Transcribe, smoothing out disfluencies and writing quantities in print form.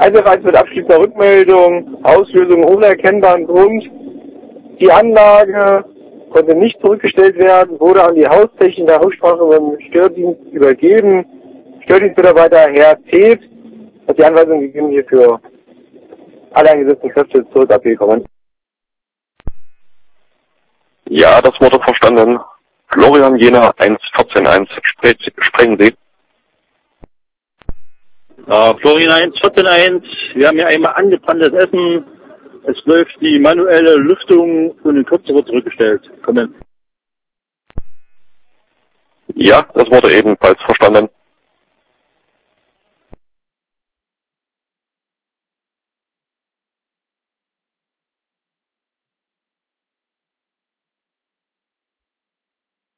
1 mit abschließender Rückmeldung, Auslösung ohne erkennbaren Grund. Die Anlage konnte nicht zurückgestellt werden, wurde an die Haustechnik der Rücksprache beim Stördienst übergeben. Stördienstmitarbeiter Herr Teth hat die Anweisung gegeben, hier für alle eingesetzten Kräfte zurück abgekommen. Ja, das wurde verstanden. Florian Jena 114.1, sprechen Sie. Florian 114.1, wir haben hier einmal angebranntes Essen. Es läuft die manuelle Lüftung und in Kürze wird zurückgestellt. Kommen. Ja, das wurde ebenfalls verstanden.